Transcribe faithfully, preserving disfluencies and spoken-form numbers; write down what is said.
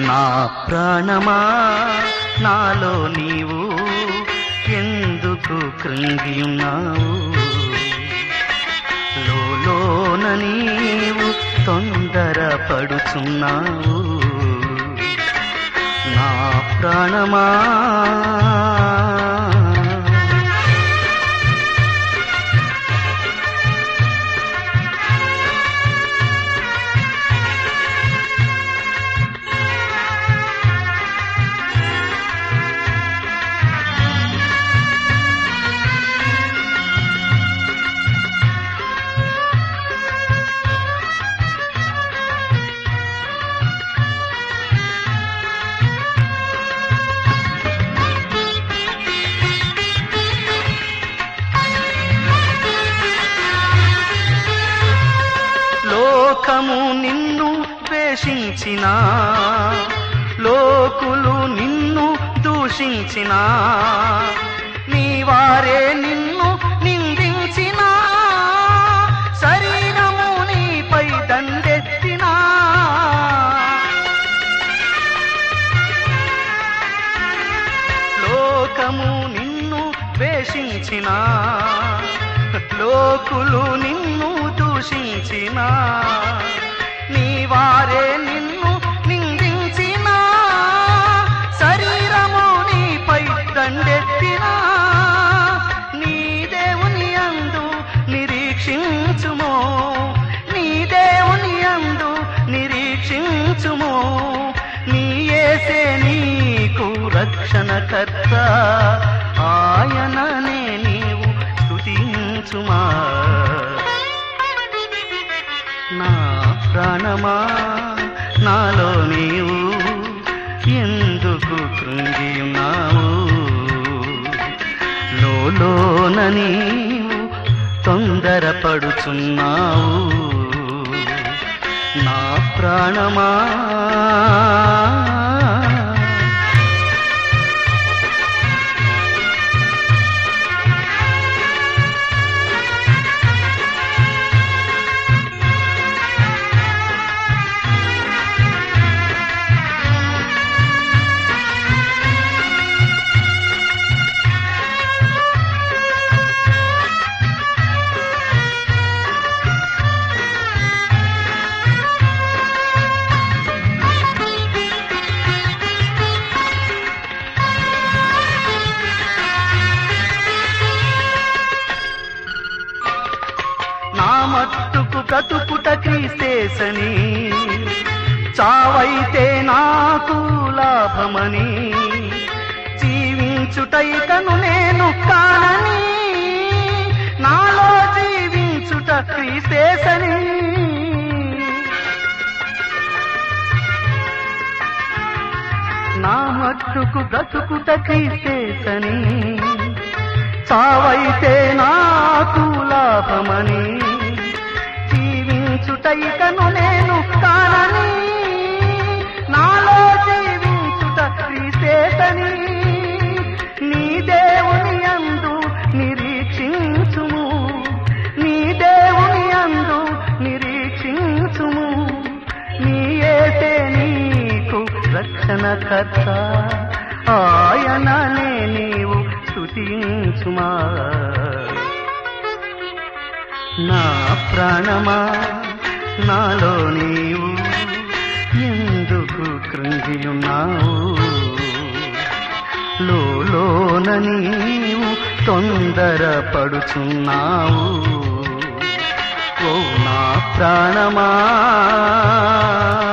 నా ప్రాణమా నాలో నీవు ఎందుకు కృంగి ఉన్నావు లోలోన నీవు తొందర పడుచున్నావు నా ప్రాణమా లోకము నిన్ను ద్వేషించినా లోకులు నిన్ను దూషించినా నీ వారే నిన్ను నిందించినా శరీరము నీపై దండెత్తినా లోకము నిన్ను ద్వేషించినా లోకులు నిన్ను దూషించినా నీ వారే నిన్ను నిందించినా శరీరము నీపై దండెత్తినా నీ దేవుని యందు నిరీక్షించుమో నీ దేవుని యందు నిరీక్షించుమో నీ యేసే నీకు రక్షణకర్త ఆయననే నీవు స్తుతించుమా నా ప్రాణమా నాలో నీవు ఎందుకు కృంగి ఉన్నావు లోలోన నీవు తొందరపడుచున్నావు నా ప్రాణమా మట్టుకు బ్రతుకుట క్రీస్తేసని చావైతే నాకు లాభమని జీవించుటైకను నేను కానని నాలో జీవించుట క్రీస్తేసని నా మట్టుకు బ్రతుకుట క్రీస్తేసని చావైతే నాకు లాభమని జీవించుటైకను నేను కానని నాలో జీవించుట క్రీస్తేసని నీ దేవుని యందు నిరీక్షించుము నీ దేవుని యందు నిరీక్షించుము నీ యేసే నీకు రక్షణకర్త ఆయననే నీవు స్తుతించుమా నా ప్రాణమా నాలో నీవు ఎందుకు కృంగి ఉన్నావు లోలోన నీవు తొందరపడుచున్నావు ఓ నా ప్రాణమా